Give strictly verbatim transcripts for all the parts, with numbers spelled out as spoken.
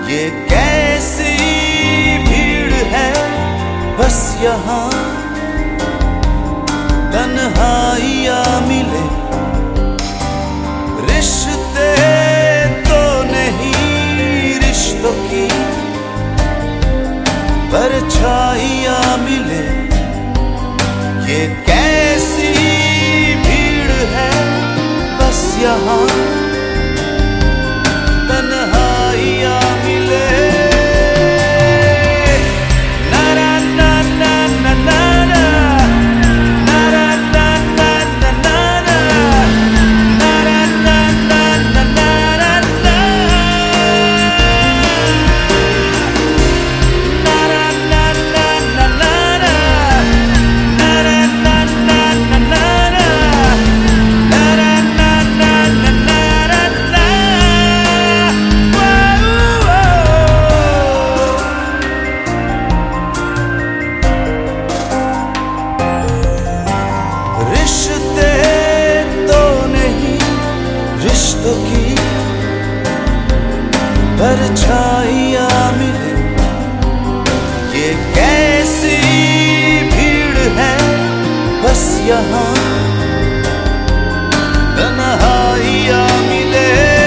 ये कैसी भीड़ है बस यहाँ तन्हाइयाँ मिले। रिश्ते तो नहीं रिश्तों की परछाइयाँ मिले। ये कैसी भीड़ है बस यहाँ तन्हाइयाँ मिले। रिश्ते तो नहीं रिश्तों की परछाइयाँ मिले। ये कैसी भीड़ है बस यहाँ तन्हाइयाँ मिले।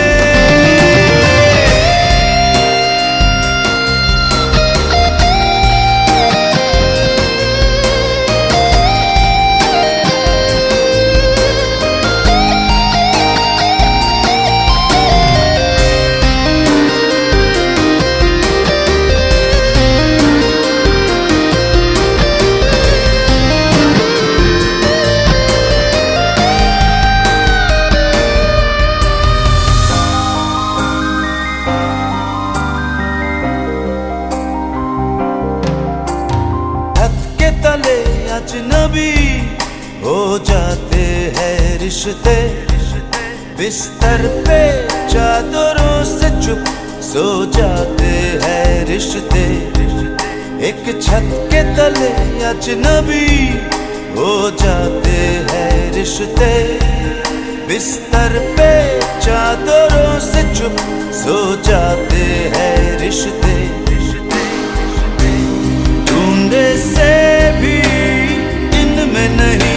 अजनबी हो जाते हैं रिश्ते, बिस्तर पे चादरों से चुप सो जाते हैं रिश्ते। एक छत के तले अजनबी हो जाते हैं रिश्ते, बिस्तर पे चादरों से चुप सो जाते हैं रिश्ते। ढूंढे से भी इनमें नहीं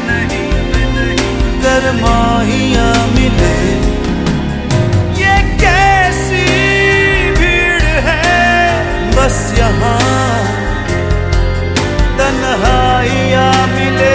गरमाइयाँ मिले। ये कैसी भीड़ है बस यहाँ तन्हाइयाँ मिले।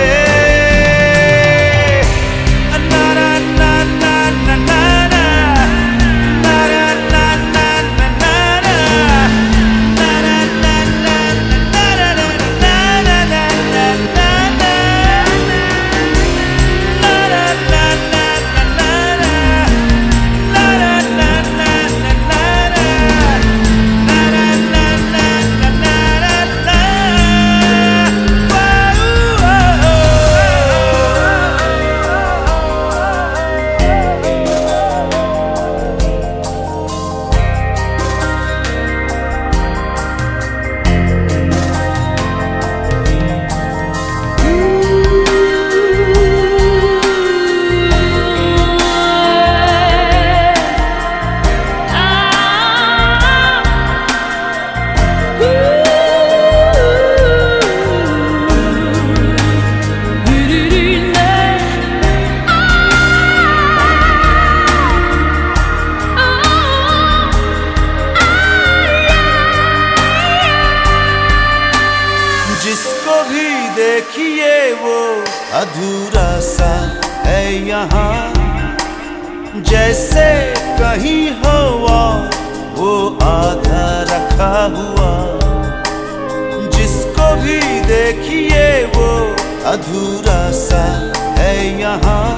जिसको भी देखिए वो अधूरा सा है यहाँ, जैसे कहीं हवा वो आधा रखा हुआ। जिसको भी देखिए वो अधूरा सा है यहाँ,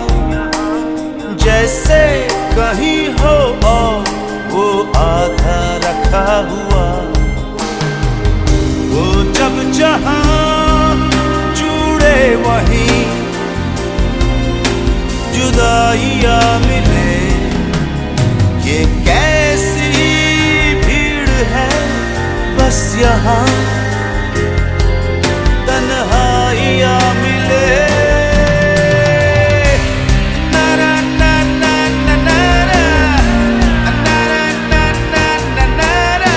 जैसे कहीं हवा वो आधा रखा हुआ। वो जब जहाँ जुड़े वहीं जुदाइयाँ मिले। ये कैसी भीड़ है बस यहाँ तन्हाइयाँ मिले। Na na na na na na na na na na na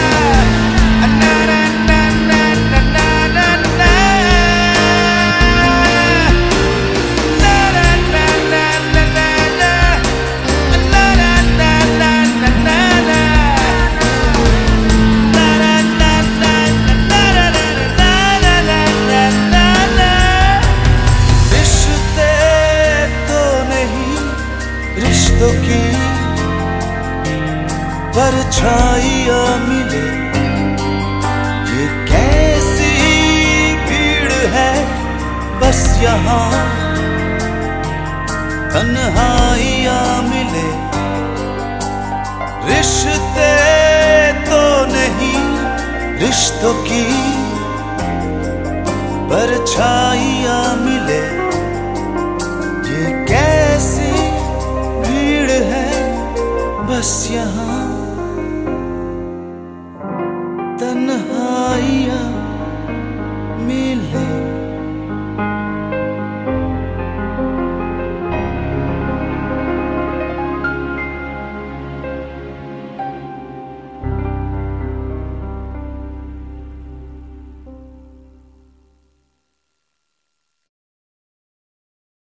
बस यहाँ तन्हाइयाँ मिले, रिश्ते तो नहीं रिश्तों की परछाइयाँ मिले। ये कैसी भीड़ है बस यहाँ तन्हाइयाँ मिले।